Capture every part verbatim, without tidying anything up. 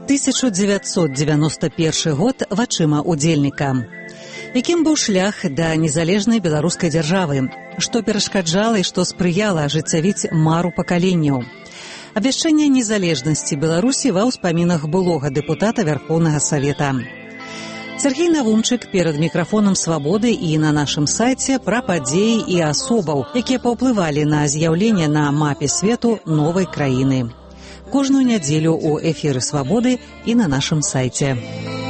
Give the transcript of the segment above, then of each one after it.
тысяча девятьсот девяносто первый год вачыма удзельніка. Якім быў шлях да незалежнай беларускай дзяржавы, што перашкаджала і што спрыяла ажыццявіць мару пакаленняў. Абвяшчэнне незалежнасці Беларусі ва ўспамінах былога дэпутата Вярхоўнага Савета. Сергей Навумчык перад мікрафонам «Свабоды» і на нашым сайце пра падзеі і асобаў, якія паўплывалі на з'яўленне на мапе свету новай краіны. Кожную нядзелю ў эфіры «Свабоды» і на нашым сайце.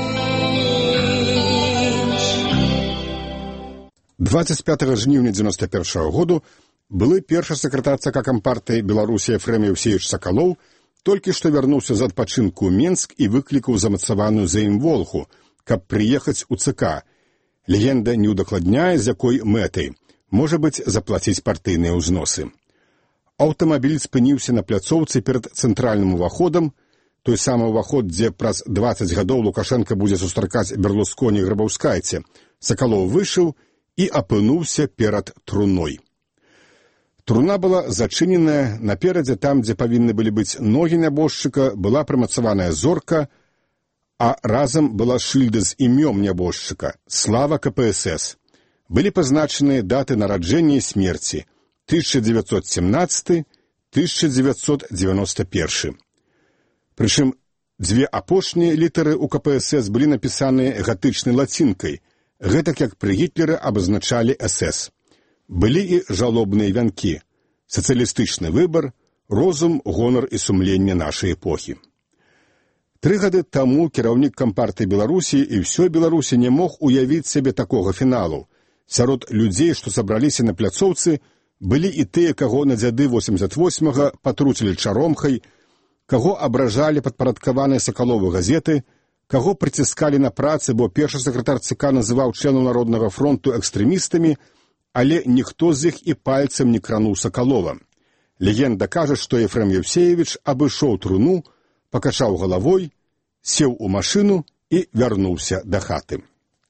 двадцать пятого жніўня девяносто первого году былы першы сакратар ЦК Кампартыі Беларусі Ефрем Еўсеевіч Сакалоў толькі што вярнуўся з адпачынку ў Менск і выклікаў замацаваную за ім волху, каб прыехаць у ЦК. Легенда не ўдакладняе, з якой мэтай, можа быць, заплаціць партыйныя ўзносы. Аўтамабіль спыніўся на пляцоўцы перад цэнтральным уваходам, той самы ўваход, дзе праз дваццаць гадоў Лукашенка будзе сустракаць Берлусконі і Грабаўскайце. Сакалоў выйшаў і апынуўся перад труной. Труна была зачыненая, наперадзе там, дзе павінны былі быць ногі нябожчыка, была прымацаваная зорка, а разам была шыльда з імём нябожчыка, слава ка пэ эс эс. Былі пазначаныя даты нараджэння і смерці тысяча девятьсот семнадцатый — тысяча девятьсот девяносто первый. Прычым, дзве апошнія літары ў ка пэ эс эс былі напісаныя гатычнай лацінкай, гэтак як пры Гітлеры абазначалі эс эс. Былі і жалобныя вянкі, сацыялістычны выбар, розум, гонар і сумленне нашай эпохі. Тры гады таму кіраўнік Кампартыі Беларусі і ўсёй Беларусі не мог уявіць сябе такога фіналу. Сярод людзей, што сабраліся на пляцоўцы, былі і тыя, каго на дзяды восемьдесят восьмага патруцілі чаромхай, каго абражалі падпарадкаваныя Сакалову газеты, каго прыціскалі на працы, бо першы сакратар ЦК называў членаў Народнага фронту экстрэмістамі, але ніхто з іх і пальцам не крануў Сакалова. Легенда кажа, што Ефрем Еўсеевіч абышоў труну, пакачаў галавой, сеў у машыну і вярнуўся да хаты.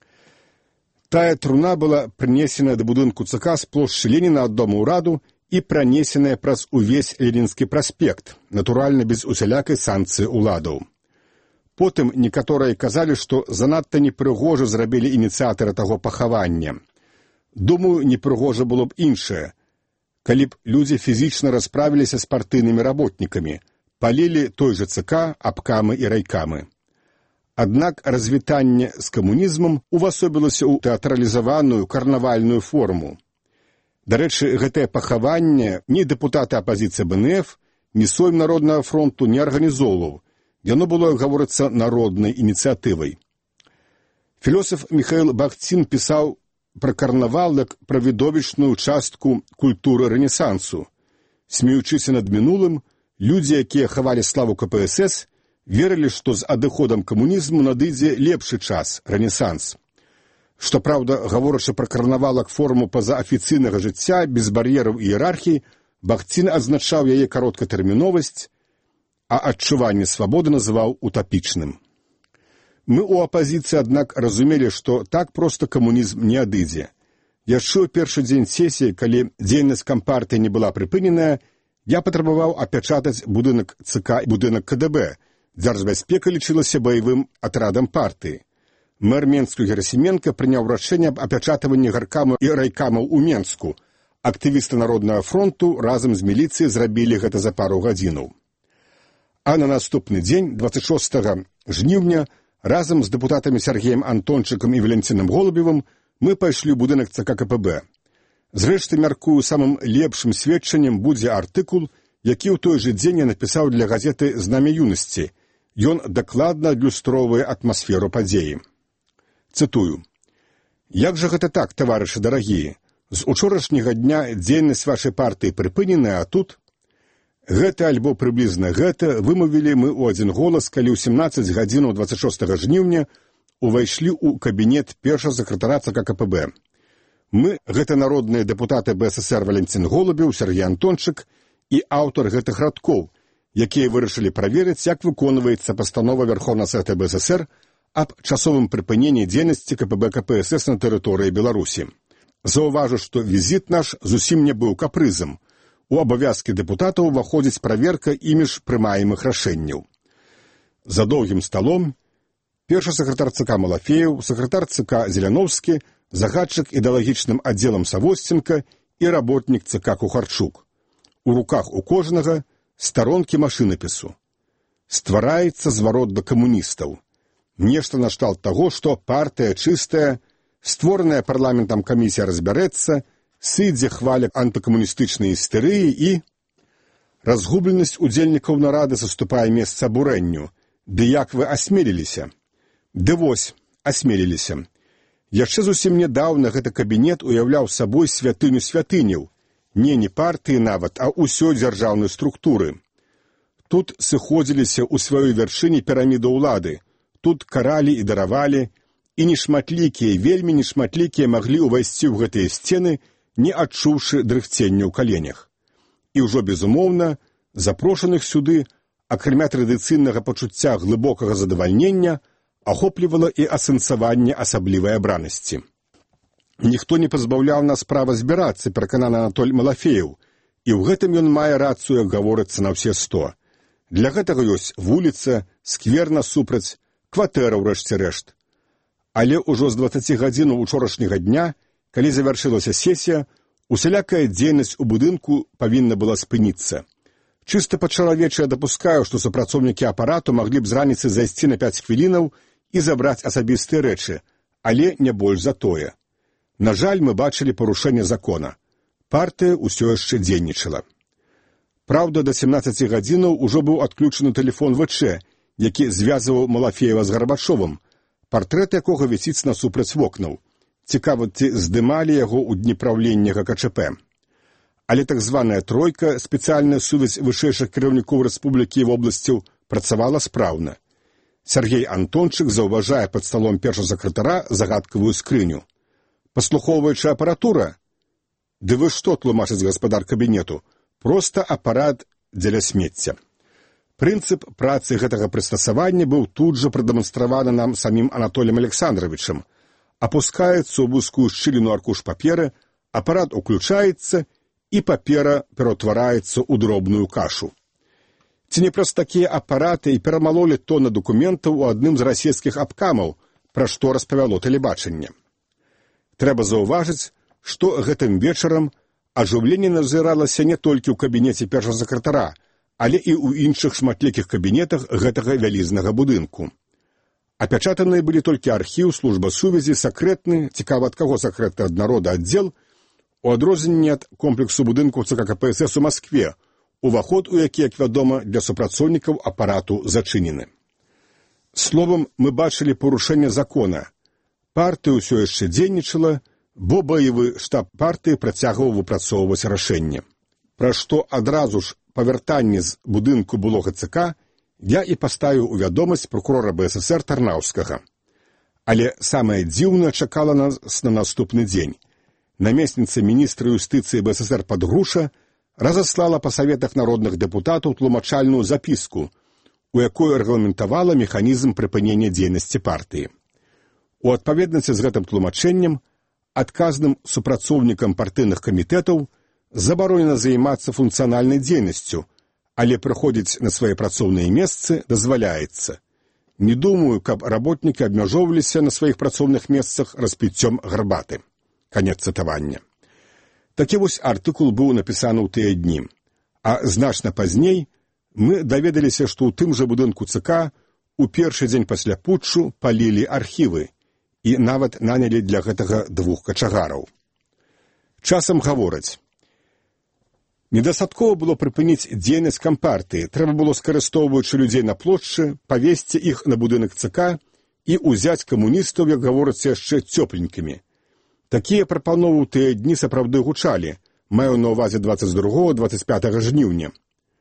Тая труна была прынесеная да будынку ЦК з плошчы Леніна ад дома ўраду і пранесеная праз увесь Ленінскі праспект, натуральна без усялякай санкцыі ўладаў. Потым некаторыя казалі, што занадта непрыгожа зрабілі ініцыятара таго пахавання. Думаю, непрыгожа было б іншае, калі б людзі фізічна расправіліся з партыйнымі работнікамі, палілі той жа ЦК, абкамы і райкамы. Аднак развітанне з камунізмам увасобілася ў тэатралізаваную карнавальную форму. Дарэчы, гэтае пахаванне ні дэпутаты апазіцыі бэ эн эф, ні Сойм Народнага фронту не арганізоўваў. Яно было, як гаворыцца, народнай ініцыятывай. Філосаф Міхаіл Бахцін пісаў пра карнавал як пра відовішчную частку культуры рэнесансу. Смеючыся над мінулым, людзі, якія хавалі славу ка пэ эс эс, верылі, што з адыходам камунізму надыдзе лепшы час, рэнесанс. Што праўда, гаворачы пра карнавал як форму пазаафіцыйнага жыцця, без бар'ераў і іерархій, Бахцін адзначаў яе кароткатэрміновасць, а адчуванне свабоды называў утапічным. Мы ў апазіцыі, аднак, разумелі, што так проста камунізм не адыдзе. Яшчэ ў першы дзень сесіі, калі дзейнасць Кампартыі не была прыпыненая, я патрабаваў апячатаць будынак ЦК і будынак ка дэ бэ. Дзяржбяспека лічылася баявым атрадам партыі. Мэр Менску Герасіменка прыняў рашэнне аб апячатаванні гаркамаў і райкамаў у Менску. Актывісты Народнага фронту разам з міліцыяй зрабілі гэта за пару гадзінаў. А на наступны дзень, двадцать шостага жніўня, разам з дэпутатамі Сергеем Антончыкам і Валентинам Голубевым мы пайшлі ў будынак ЦК ка пэ бэ. Зрэшты, мяркую, самым лепшым сведчаннем будзе артыкул, які ў той жа дзень я напісаў для газеты «Знамя юнасці». Ён дакладна адлюстроўвае атмасферу падзеі. Цытую. «Як жа гэта так, таварышы дарагія? З учорашняга дня дзейнасць вашай партыі прыпыненая, а тут...» Гэта альбо прыблізна гэта вымавілі мы ў адзін голас, калі ў сямнаццаць гадзінаў двадцать шостага жніўня увайшлі ў кабінет першага сакратара ЦК ка пэ бэ. Мы, гэта народныя дэпутаты бэ эс эс эр Валентин Голубев, Сергей Антончык і аўтар гэтых радкоў, якія вырашылі праверыць, як выконваецца пастанова Верховнага Савета бэ эс эс эр аб часовым прыпыненні дзейнасці ка пэ бэ ка пэ эс эс на тэрыторыі Беларусі. Заўважу, што візіт наш зусім не быў капрызам. У абавязкі дэпутатаў уваходзіць праверка імі ж прымаемых рашэнняў. За доўгім сталом першы сакратар ЦК Малафеев, сакратар ЦК Зеляновскі, загадчык ідэалагічным аддзелам Савосценко і работнік ЦК Кухарчук. У руках у кожнага старонкі машынапісу. Ствараецца зварот да камуністаў. Нешта нашталт таго, што партыя чыстая, створаная парламентам камісія разбярэцца, сыдзе хваля антыкамуністычнай істэрыі і... Разгубленасць удзельнікаў нарады саступае месца абурэнню. Ды як вы асмеліліся? Ды вось, асмеліліся. Яшчэ зусім нядаўна гэты кабінет уяўляў сабой святыню святыняў. Не не партыі нават, а ўсёй дзяржаўнай структуры. Тут сыходзіліся ў сваёй вяршыні піраміды ўлады. Тут каралі і даравалі, і нешматлікія, вельмі нешматлікія маглі ўвайсці ў гэтыя сцены, не адчуўшы дрыхцення ў каленях. І ўжо, безумоўна, запрошаных сюды, акрамя традыцыйнага пачуцця глыбокага задавальнення, ахоплівала і асэнсаванне асаблівай абранасці. Ніхто не пазбаўляў нас права збірацца, перакананы Анатоль Малафеев, і ў гэтым ён мае рацыю, як гаворыцца на ўсе сто. Для гэтага ёсць вуліца, сквер насупраць, кватэра ўрэшце рэшт. Але ўжо з дваццаці гадзінаў учорашняга дня, калі завяршылася сесія, усялякая дзейнасць у будынку павінна была спыніцца. Чыста па-чалавечы я дапускаю, што супрацоўнікі апарату маглі б з раніцы зайсці на пяць хвілінаў і забраць асабістыя рэчы, але не больш за тое. На жаль, мы бачылі парушэнне закона. Партыя ўсё яшчэ дзейнічала. Праўда, да сямнаццаці гадзінаў ужо быў адключаны тэлефон ВЧ, які звязваў Малафеева з Гарбачовым, партрэт якога вісіць насупраць вокнаў. Цікава, ці здымалі яго ў дні праўлення ГКЧП. Але так званая тройка, спецыяльная сувязь вышэйшых кіраўнікоў рэспублікі і вобласцяў, працавала спраўна. Сергей Антончык заўважае пад сталом першага сакратара загадкавую скрыню. Паслухоўваючы апаратура? Ды вы што, тлумачыць гаспадар кабінету? Проста апарат дзеля смецця. Прынцып працы гэтага прыстасавання быў тут жа прадэманстраваны нам самім Анатоліем Александровичам. Апускаецца ў вузкую шчыліну аркуш паперы, апарат уключаецца, і папера пераўтвараецца ў дробную кашу. Ці не праз такія апараты і перамалолі тоны дакументаў у адным з расійскіх абкамаў, пра што распавяло тэлебачанне. Трэба заўважыць, што гэтым вечарам ажыўленне назіралася не толькі ў кабінеце першага сакратара, але і ў іншых шматлікіх кабінетах гэтага вялізнага будынку. Апячатаныя былі толькі архіў, служба сувязі, сакрэтны, цікава ад каго сакрэтны ад народа аддзел, у адрозненне ад комплексу будынкаў ЦК КПСС у Маскве, уваход у які, як вядома, для супрацоўнікаў апарату зачынены. Словам, мы бачылі парушэнне закона. Партыя ўсё яшчэ дзейнічала, бо баявы штаб партыі працягваў выпрацоўваць рашэнне. Пра што адразу ж па вяртанні з будынку былога ЦК я і паставіў у вядомасць прокурора БССР Тарнаўскага. Але самае дзіўнае чакала нас на наступны дзень. Намесніца міністра юстыцыі БССР Падгруша разаслала па саветах народных дэпутатаў тлумачальную запіску, у якой рэгламентавала механізм прыпынення дзейнасці партыі. У адпаведнасці з гэтым тлумачэннем адказным супрацоўнікам партыйных камітэтаў забаронена займацца функцыянальнай дзейнасцю, але прыходзіць на свае працоўныя месцы дазваляецца. Не думаю, каб работнікі абмяжоўваліся на сваіх працоўных месцах распіццём гарбаты. Канец цытавання. Такі вось артыкул быў напісаны ў тыя дні. А значна пазней мы даведаліся, што ў тым жа будынку ЦК у першы дзень пасля путчу палілі архівы і нават нанялі для гэтага двух качагараў. Часам гавораць: недастаткова было прыпыніць дзейнасць кампартыі, трэба было, скарыстоўваючы людзей на плошчы, павесці іх на будынак ЦК і ўзяць камуністаў, як гаворыцца, яшчэ цёпленькімі. Такія прапановы ў тыя дні сапраўды гучалі, маю на ўвазе дваццаць другога - дваццаць пятага жніўня.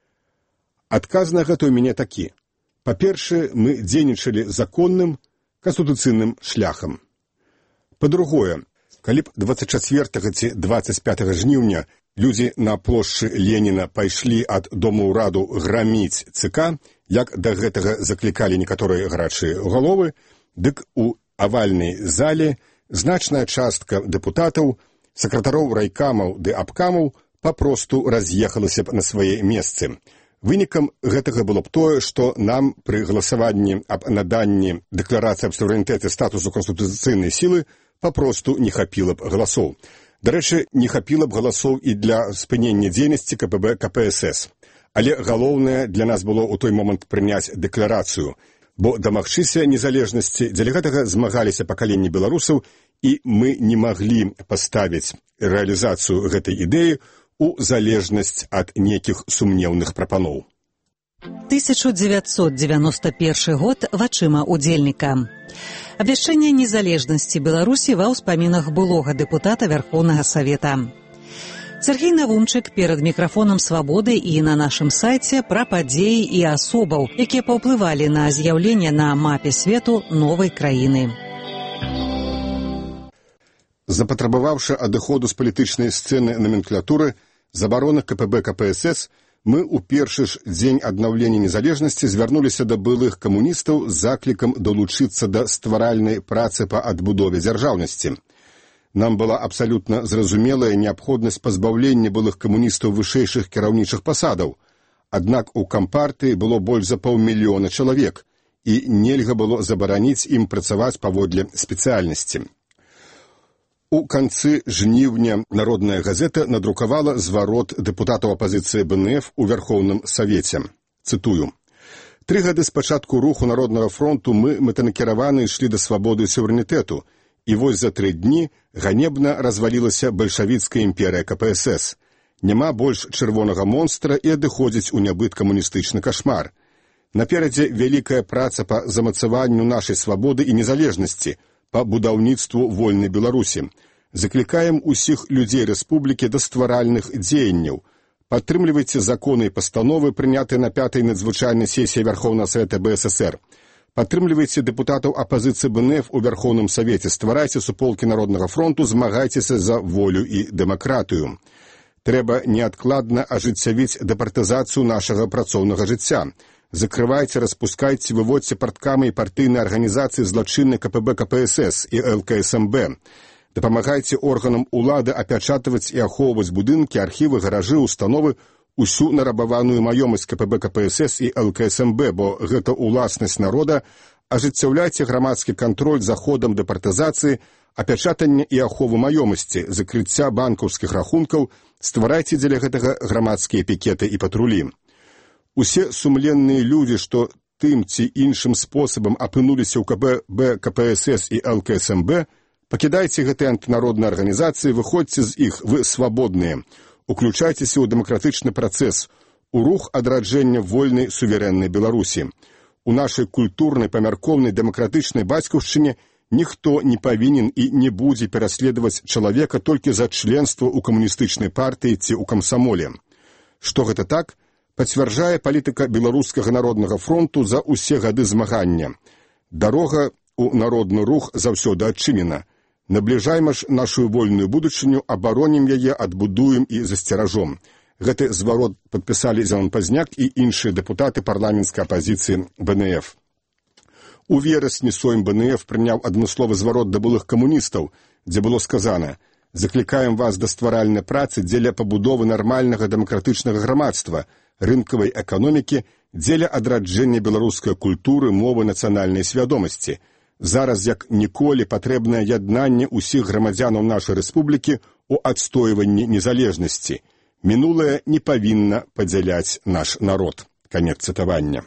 Адказ на гэта ў мяне такі. Па-першае, мы дзейнічалі законным, канстытуцыйным шляхам. Па-другое, калі б дваццаць чацвёртага ці дваццаць пятага жніўня людзі на плошчы Леніна пайшлі ад дома ўраду граміць ЦК, як да гэтага заклікалі некаторыя гарачыя галовы, дык у авальнай зале значная частка дэпутатаў, сакратароў райкамаў ды абкамаў папросту раз'ехалася б на свае месцы. Вынікам гэтага было б тое, што нам пры галасаванні аб наданні дэкларацыі аб суверэнітэце статусу канстытуцыйнай сілы папросту не хапіла б галасоў. Дарэчы, не хапіла б галасоў і для спынення дзейнасці ка пэ бэ ка пэ эс эс. Але галоўнае для нас было ў той момант прыняць дэкларацыю, бо дамагчыся незалежнасці, дзеля гэтага змагаліся пакаленні беларусаў, і мы не маглі паставіць рэалізацыю гэтай ідэі у залежнасць ад нейкіх сумнеўных прапаноў. тысяча дзевяцьсот дзевяносто першы год вачыма удзельніка. Абвяшчэнне незалежнасці Беларусі ва ўспамінах былога дэпутата Вярхоўнага Савета. Сергей Навумчык перад мікрафонам «Свабоды» і на нашым сайце пра падзеі і асобаў, якія паўплывалі на з'яўленне на мапе свету новай краіны. Запатрабаваўшы адыходу з палітычнай сцэны номенклатуры, забароны ка пэ бэ ка пэ эс эс, мы ў першы ж дзень аднаўлення незалежнасці звярнуліся да былых камуністаў з заклікам далучыцца да стваральнай працы па адбудове дзяржаўнасці. Нам была абсалютна зразумелая неабходнасць пазбаўлення былых камуністаў вышэйшых кіраўнічых пасадаў. Аднак у кампартыі было больш за паўмільёна чалавек, і нельга было забараніць ім працаваць паводле спецыяльнасці. У канцы жніўня Народная газета надрукавала зварот дэпутатаў апазіцыі бэ эн эф у Вярхоўным Савеце. Цытую. «Тры гады з пачатку руху Народнага фронту мы мэтанакіраваны ішлі да свабоды і суверэнітэту, і вось за тры дні ганебна развалілася бальшавіцкая імперія ка пэ эс эс. Няма больш чырвонага монстра і адыходзіць у нябыт камуністычны кашмар. Наперадзе вялікая праца па замацаванню нашай свабоды і незалежнасці, па будаўніцтву вольнай Беларусі. Заклікаем усіх людзей рэспублікі да стваральных дзеянняў. Падтрымлівайце законы і пастановы, прынятыя на пятай надзвычайнай сесіі Вярхоўнага Савета бэ эс эс эр. Падтрымлівайце дэпутатаў апазіцыі бэ эн эф у Вярхоўным Савеце, стварайце суполкі Народнага фронту, змагайцеся за волю і дэмакратыю. Трэба неадкладна ажыццявіць дэпартызацыю нашага працоўнага жыцця. Закрывайце, распускайце, выводзьце парткамы і партыйныя арганізацыі злачыннай ка пэ бэ ка пэ эс эс і эл ка эс эм бэ. Дапамагайце органам улады апячатваць і ахоўваць будынкі, архівы, гаражы, установы, усю нарабаваную маёмасць ка пэ бэ ка пэ эс эс і эл ка эс эм бэ, бо гэта уласнасць народа. Ажыццяўляйце грамадскі кантроль за ходам дэпартызацыі, апячатання і ахову маёмасці, закрыцця банкаўскіх рахункаў, стварайце дзеля гэтага грамадскія пікеты і патрулі. Усе сумленныя людзі, што тым ці іншым спосабам апынуліся ў ка пэ бэ ка пэ эс эс і эл ка эс эм бэ, пакідайце гэтыя антынародныя арганізацыі, выходзьце з іх, вы свабодныя. Уключайцеся ў дэмакратычны працэс, у рух адраджэння вольнай суверэннай Беларусі. У нашай культурнай, памяркоўнай, дэмакратычнай бацькаўшчыне ніхто не павінен і не будзе пераследаваць чалавека толькі за членства ў камуністычнай партыі ці ў камсамоле. Што гэта так? Пацвярджае палітыка Беларускага народнага фронту за ўсе гады змагання. Дарога ў народны рух заўсёды адчынена. Набліжайма ж нашу вольную будучыню, абаронім яе, адбудуем і засцеражом. Гэты зварот падпісалі Зелан Пазняк і іншыя дэпутаты парламенцкай апазіцыі бэ эн эф. У верасні Сойм бэ эн эф прыняў адмысловы зварот да былых камуністаў, дзе было сказана: «Заклікаем вас да стваральнай працы дзеля пабудовы нармальнага дэмакратычнага грамадства, рынкавай эканомікі, дзеля адраджэння беларускай культуры, мовы, нацыянальнай свядомасці. Зараз, як ніколі, патрэбнае яднанне ўсіх грамадзянаў нашай рэспублікі ў адстойванні незалежнасці. Мінулае не павінна падзяляць наш народ». Канец цытавання.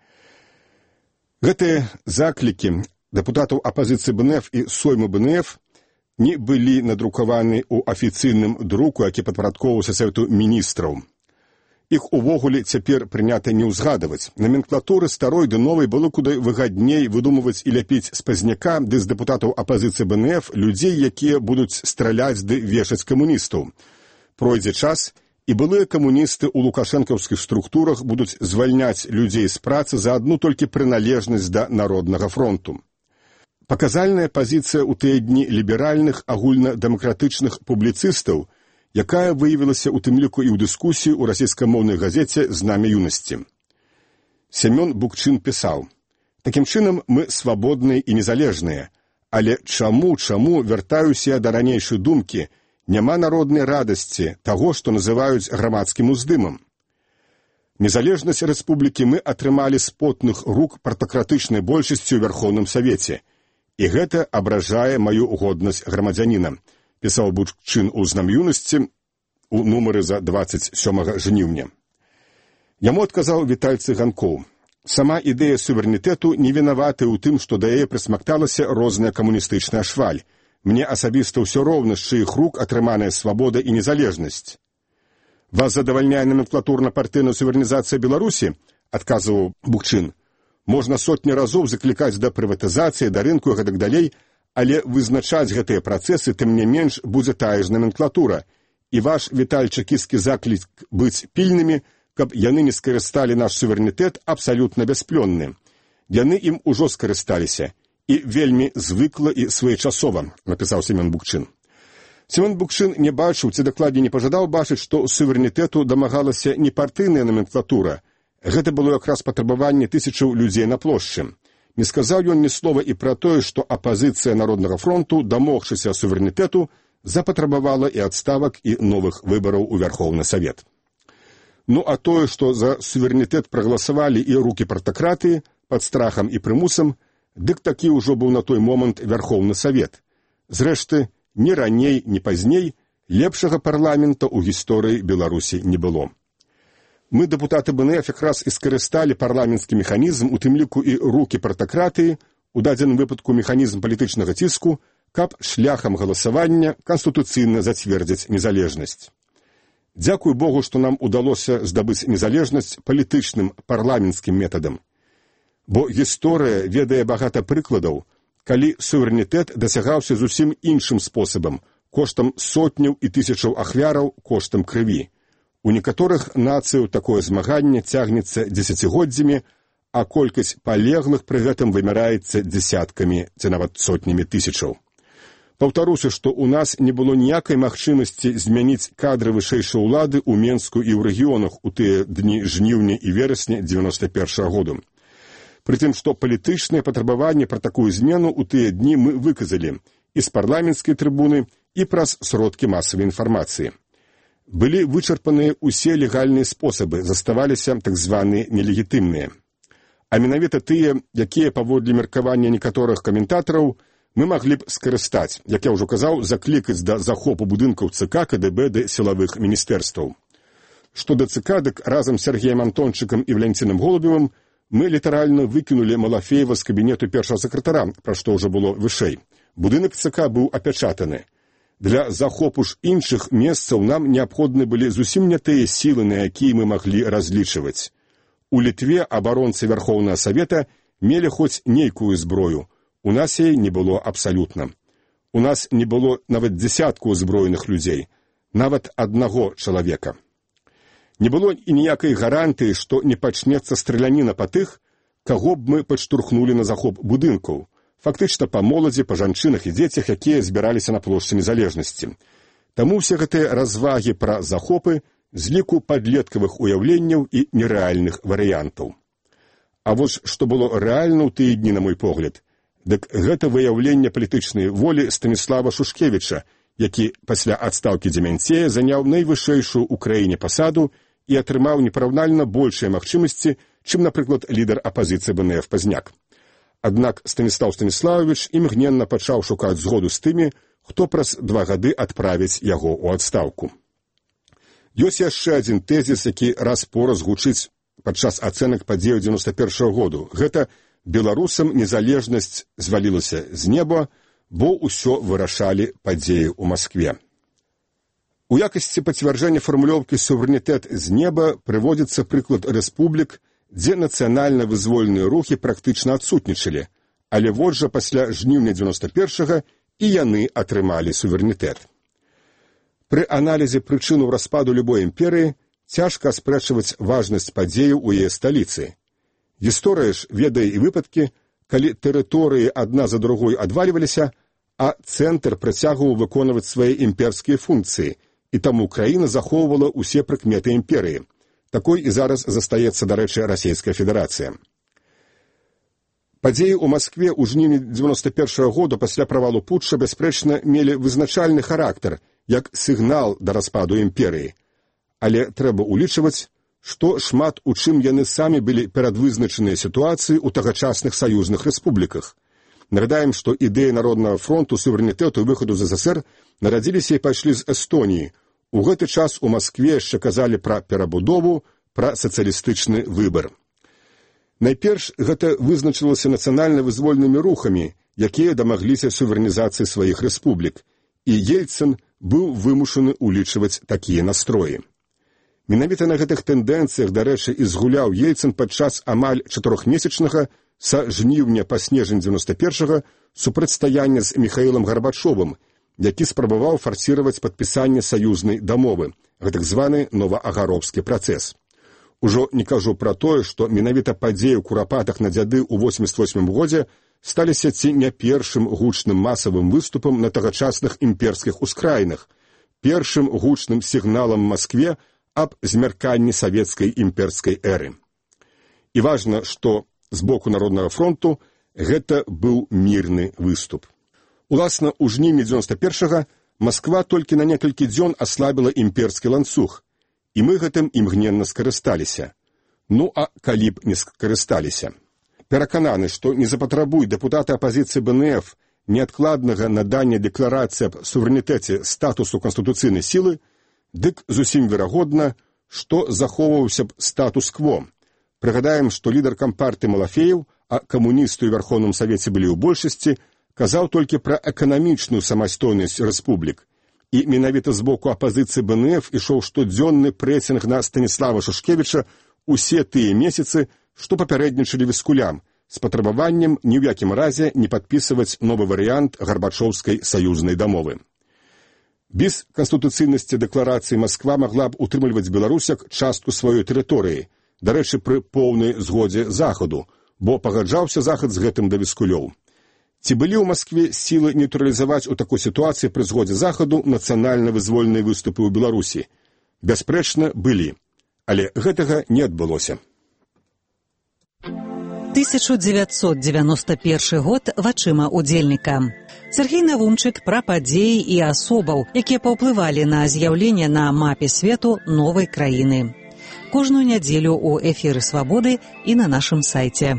Гэтыя заклікі дэпутатаў апазіцыі бэ эн эф і Сойму бэ эн эф не былі надрукаваны ў афіцыйным друку, які падпарадкоўваўся Савету міністраў. Іх увогуле цяпер прынята не ўзгадваць. Номенклатуры старой ды новай было куды выгадней выдумваць і ляпіць з пазняка ды з дэпутатаў апазіцыі бэ эн эф людзей, якія будуць страляць ды вешаць камуністаў. Пройдзе час, і былыя камуністы ў лукашэнкаўскіх структурах будуць звальняць людзей з працы за адну толькі прыналежнасць да Народнага фронту. Паказальная пазіцыя ў тыя дні ліберальных агульнадэмакратычных публіцыстаў, якая выявілася ў тым ліку і ў дыскусіі ў расійскамоўнай газеце «Знамя юнасці». Семён Букчын пісаў: «Такім чынам мы свабодныя і незалежныя, але чаму, чаму вяртаюся да ранейшай думкі, няма народнай радасці таго, што называюць грамадскім уздымам? Незалежнасць рэспублікі мы атрымалі з потных рук партакратычнай большасці ў Вярхоўным Савеце. І гэта абражае маю годнасць грамадзяніна, пісаў Букчин у знам'юнасці у нумары за дваццаць сёмага жніўня. Яму адказаў Віталь Цыганкоў. Сама ідэя суверэнітэту не вінаваты ў тым, што да яе прысмакталася розная камуністычная шваль. Мне асабіста ўсё роўна, з чыіх рук атрыманая свабода і незалежнасць. Вас задавальняе номенклатурна-партыйная суверэнізацыя Беларусі, адказваў Букчин. Можна сотні разоў заклікаць да прыватызацыі, да рынку і гэтак далей, але вызначаць гэтыя працэсы тым не менш будзе тая ж номенклатура. І ваш Віталь чэкісцкі заклік быць пільнымі, каб яны не скарысталі наш суверэнітэт, абсалютна бясплённы. Яны ім ужо скарысталіся. І вельмі звыкла і своечасова, напісаў Семён Букчин. Семён Букчин не бачыў, ці дакладней не пажадаў бачыць, што суверэнітэту дамагалася не партыйная номенклатура. Гэта было якраз патрабаванне тысячаў людзей на плошчы. Не сказаў ён ні слова і пра тое, што апазіцыя Народнага фронту, дамогшыся суверэнітэту, запатрабавала і адставак, і новых выбараў у Вярхоўны Савет. Ну а тое, што за суверэнітэт прагаласавалі і рукі партакратыі пад страхам і прымусам, дык такі ўжо быў на той момант Вярхоўны Савет. Зрэшты, ні раней, ні пазней лепшага парламента ў гісторыі Беларусі не было. Мы, дэпутаты БНФ, якраз і скарысталі парламенtsкі механізм, у тым ліку і рукі партакратыі, у дадзеным выпадку механізм палітычнага ціску, каб шляхам галасавання канстытуцыйна зацвердзіць незалежнасць. Дзякуй Богу, што нам удалося здабыць незалежнасць палітычным парламенtskim метадам. Бо гісторыя ведае багата прыкладаў, калі суверэнітэт дасягаўся зусім іншым спосабам, коштам сотняў і тысячаў ахвяраў, коштам крыві. У некаторых нацыяў такое змаганне цягнецца дзесяцігоддзямі, а колькасць палеглых пры гэтым вымяраецца дзесяткамі ці нават сотнямі тысячаў. Паўтаруся, што ў нас не было ніякай магчымасці змяніць кадры вышэйшай улады ў Менску і ў рэгіёнах у тыя дні жніўня і верасня дзевяноста першага году. Прытым, што палітычныя патрабаванні пра такую змену ў тыя дні мы выказалі і з парламенцкай трыбуны, і праз сродкі масавай інфармацыі. Былі вычарпаныя ўсе легальныя спосабы, заставаліся так званыя нелегітымныя. А менавіта тыя, якія паводле меркавання некаторых каментатараў мы маглі б скарыстаць, як я ўжо казаў, заклікаць да захопу будынкаў ЦК, КДБ ды сілавых міністэрстваў. Што да ЦК, дык разам з Сергеем Антончыкам і Валянцінам Голубевым мы літаральна выкінулі Малафеева з кабінету першага сакратара, пра што ўжо было вышэй. Будынак ЦК быў апячатаны. Для захопу ж іншых месцаў нам неабходны былі зусім не тыя сілы, на якія мы маглі разлічваць. У Літве абаронцы Вярхоўнага Савета мелі хоць нейкую зброю. У нас яе не было абсалютна. У нас не было нават дзясятку ўзброеных людзей, нават аднаго чалавека. Не было і ніякай гарантыі, што не пачнецца страляніна па тых, каго б мы падштурхнулі на захоп будынкаў, фактычна па моладзі, па жанчынах і дзецях, якія збіраліся на плошчы незалежнасці. Таму ўсе гэтыя развагі пра захопы з ліку падлеткавых уяўленняў і нерэальных варыянтаў. А вось што было рэальна ў тыя дні, на мой погляд, дык гэта выяўленне палітычнай волі Станіслава Шушкевіча, які пасля адстаўкі Дземянцея заняў найвышэйшую ў краіне пасаду і атрымаў непараўнальна большыя магчымасці, чым, напрыклад, лідар апазіцыі БНФ Пазняк. Аднак Станіслаў Станіславович імгненна пачаў шукаць згоду з тымі, хто праз два гады адправіць яго ў адстаўку. Ёсць яшчэ адзін тэзіс, які раз-пораз гучыць падчас ацэнак падзеяў дзевяноста першага году. Гэта беларусам незалежнасць звалілася з неба, бо ўсё вырашалі падзеі ў Маскве. У якасці пацвярджэння фармулёўкі «суверэнітэт з неба» прыводзіцца прыклад рэспублік, дзе нацыянальна-вызвольныя рухі практычна адсутнічалі, але вот жа пасля жніўня дзевяноста першага і яны атрымалі суверэнітэт. Пры аналізе прычынаў распаду любой імперыі цяжка аспрэчваць важнасць падзеяў у яе сталіцы. Гісторыя ж ведае і выпадкі, калі тэрыторыі адна за другой адвальваліся, а цэнтр працягваў выконваць свае імперскія функцыі, і таму краіна захоўвала ўсе прыкметы імперыі. Такой і зараз застаецца, дарэчы, Расійская Федэрацыя. Падзеі ў Маскве ў жніўні дзевяноста першага года пасля правалу путча бясспрэчна мелі вызначальны характар, як сігнал да распаду імперыі. Але трэба ўлічваць, што шмат у чым яны самі былі перадвызначаныя сітуацыі ў тагачасных саюзных рэспубліках. Нагадаем, што ідэі Народнага фронту, суверэнітэту і выхаду з ЗСР нарадзіліся і пайшлі з Эстоніі. У гэты час у Маскве яшчэ казалі пра перабудову, пра сацыялістычны выбар. Найперш гэта вызначылася нацыянальна-вызвольнымі рухамі, якія дамагліся суверэнізацыі сваіх рэспублік, і Ельцын быў вымушаны улічваць такія настроі. Менавіта на гэтых тэндэнцыях, дарэчы, і згуляў Ельцын падчас амаль чатырохмесячнага са жніўня па снежань дзевяноста першага супрацьстаяння з Міхаілам Гарбачовым, які спрабаваў фарсіраваць падпісанне саюзнай дамовы, гэтак званы новаагаровскі працэс. Ужо не кажу пра тое, што менавіта падзеі ў Курапатах на дзяды ў восемьдзесят восьмым годзе сталіся ці не першым гучным масавым выступам на тагачасных імперскіх ускраінах, першым гучным сігналам Маскве аб змярканні савецкай імперскай эры. І важна, што з боку Народнага фронту гэта быў мірны выступ. Уласна, у жніўні дзевяноста першага Масква толькі на некалькі дзён аслабіла імперскі ланцуг, і мы гэтым імгненна скарысталіся. Ну, а калі б не скарысталіся? Перакананы, што не запатрабуй дэпутаты апазіцыі бэ эн эф неадкладнага надання дэкларацыі аб суверэнітэце статусу канстытуцыйнай сілы, дык зусім верагодна, што захоўваўся б статус-кво. Прыгадаем, што лідар кампартыі Малафеев, а камуністы ў Верховным Савеце былі ў большасці, казаў толькі пра эканамічную самастойнасць рэспублік. І менавіта з боку апазіцыі бэ эн эф ішоў штодзённы прэсінг на Станіслава Шушкевіча усе тыя месяцы, што папярэднічалі віскулям, з патрабаваннем ні ў якім разе не падпісваць новы варыянт гарбачоўскай саюзнай дамовы. Без канстытуцыйнасці дэкларацыі Масква магла б утрымліваць Беларусяк частку сваёй тэрыторыі, дарэчы, пры поўнай згодзе Захаду, бо пагаджаўся Захад з гэтым да віскулёў. Ці былі ў Маскве сілы нейтралізаваць у такой сітуацыі пры згодзе Захаду нацыянальна-вызвольныя выступы ў Беларусі? Бясспрэчна, былі. Але гэтага не адбылося. тысяча дзевяцьсот дзевяносто першы год вачыма удзельніка. Сергей Навумчык пра падзеі і асобаў, якія паўплывалі на з'яўленне на мапе свету новай краіны. Кожную нядзелю ў эфіры «Свабоды» і на нашым сайце.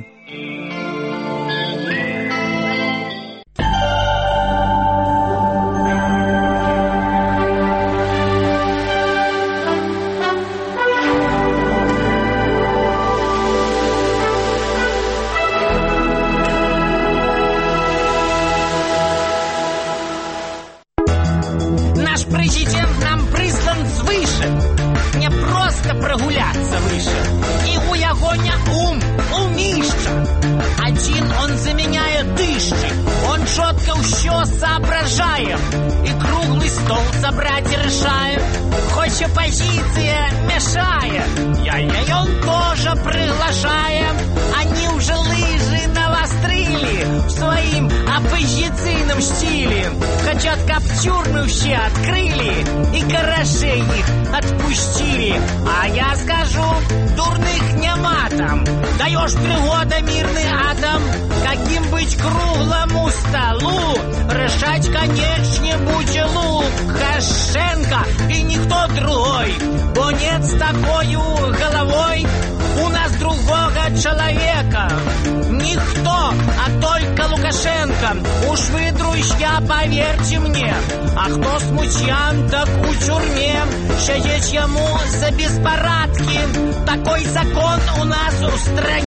Наш президент нам прислан свыше, не просто прогуляться выше. И у ягоня ум, умища. Один он заменяет дышчик, он четко все соображает. И круглый стол собрать решает, хоть оппозиция мешает. Я-я, он тоже приглашает. Они уже лыжи навострили в своим оппозиционном стиле. Хотят каптюрны все открыли и гаражей их отпустили. А я скажу, дурных нема там. Даешь пригода мирный атом. Каким быть круглому столу? Решать, конечно, будь Лукашенко и никто другой. Бо нет с такой головой у нас другого человека. Никто, а только Лукашенко. Уж вы, друзья, поверьте мне. А кто смутьян, так у тюрьме. Сидеть ему за беспорадки. Такой закон у нас у стране.